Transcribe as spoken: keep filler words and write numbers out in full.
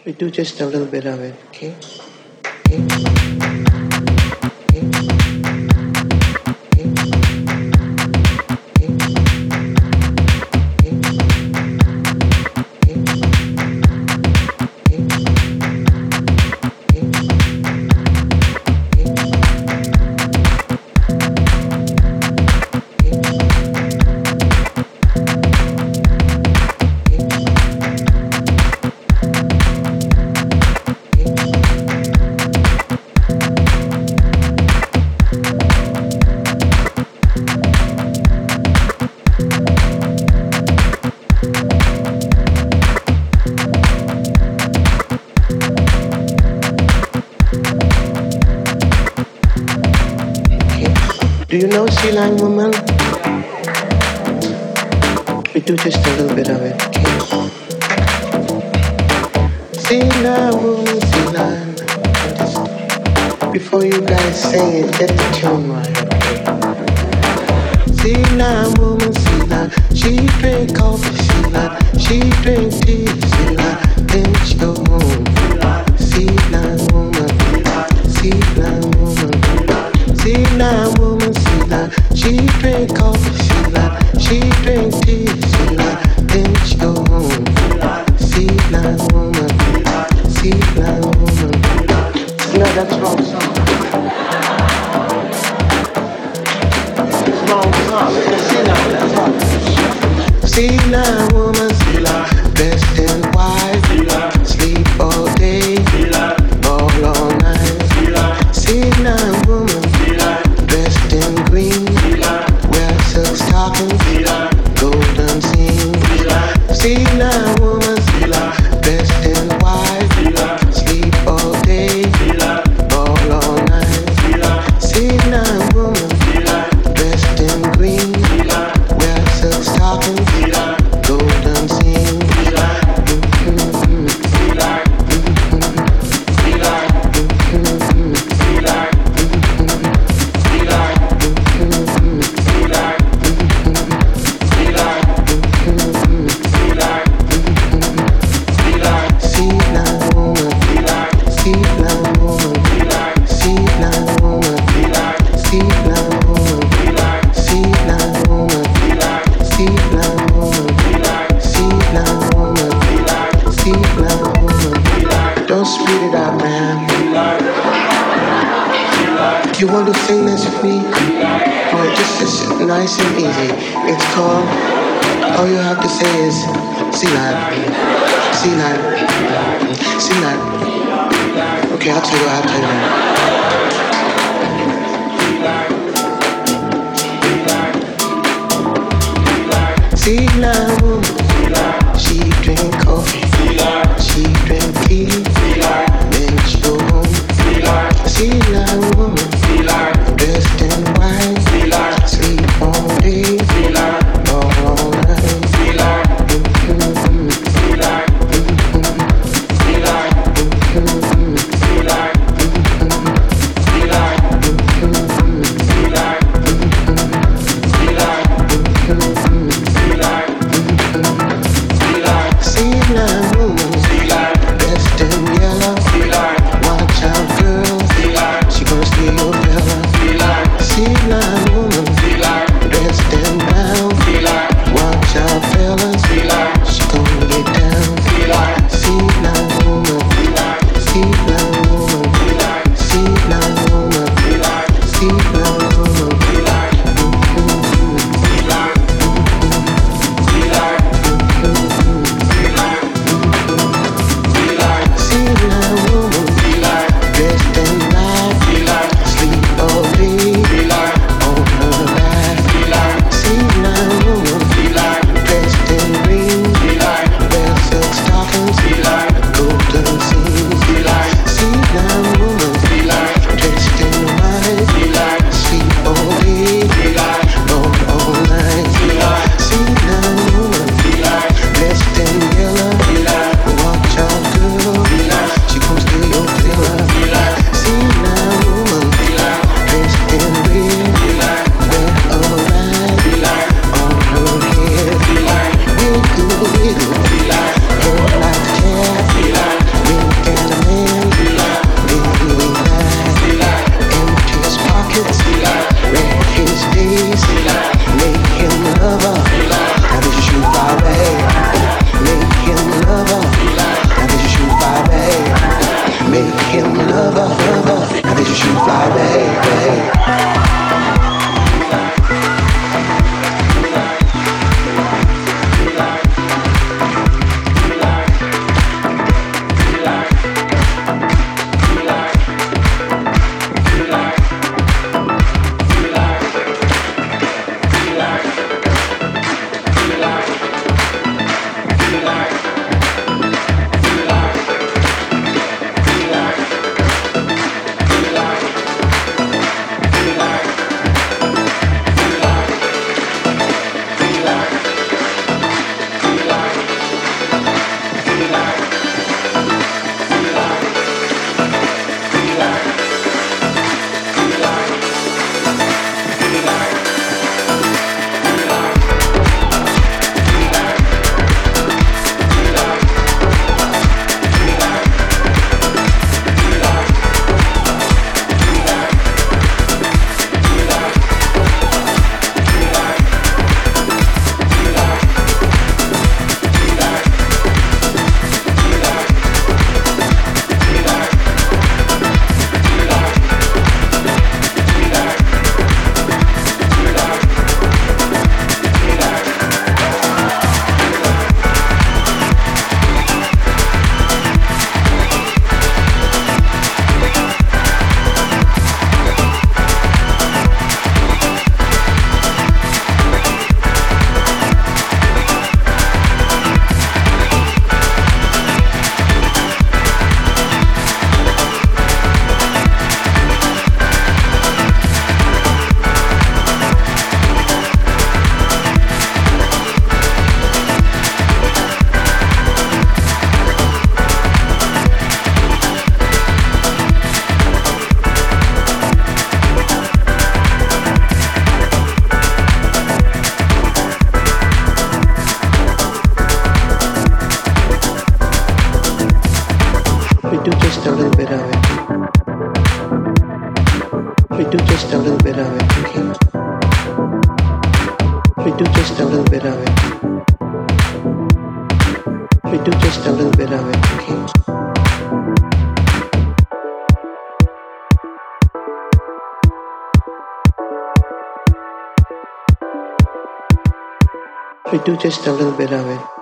We do just a little bit of it, okay? Okay. Do you know Sea Lion Woman? We do just a little bit of it, okay? Sea Lion Woman, Sea Lion. Just before you guys sing it, get the tune right, okay? Sea Lion Woman, Sea Lion. She drink coffee, Sea Lion. She drink tea, Sea Lion. Then she go home. Sea Lion Woman, Sea Lion Woman. Sea Lion Woman, Sea Lion. She drink coffee, Sea Lion. She drink tea, Sea Lion. Then she go home. Sea Lion Woman, Sea Lion Woman. No, that's wrong song. Wrong song. Sea Lion, that's wrong. Sea Lion Woman, Sea Lion. Dressed in white, sleep all day, all all night. Sea Lion Woman. Dressed in green, wear silk stockings, golden seams. Sea Lion Woman, dressed in white, sleep all day, all all night. Sea Lion Woman, dressed in green, wear silk stockings, golden seams. Mm-hmm. Don't speed it up, man. You want to sing this with me? Well, just it's nice and easy. It's called, all you have to say is, Sea Lion, Sea Lion, Sea Lion. Okay, I'll tell you, I'll tell you. Sea Lion Woman, she drink coffee, she drink tea, then she go home. Sea Lion Woman, dressed in white, sleep all day, all all night. Mm-hmm. Sea Lion Woman. We do just a little bit of it. We do just a little bit of it. Okay. We do just a little bit of it. We do just a little bit of it. Okay. We do just a little bit of it.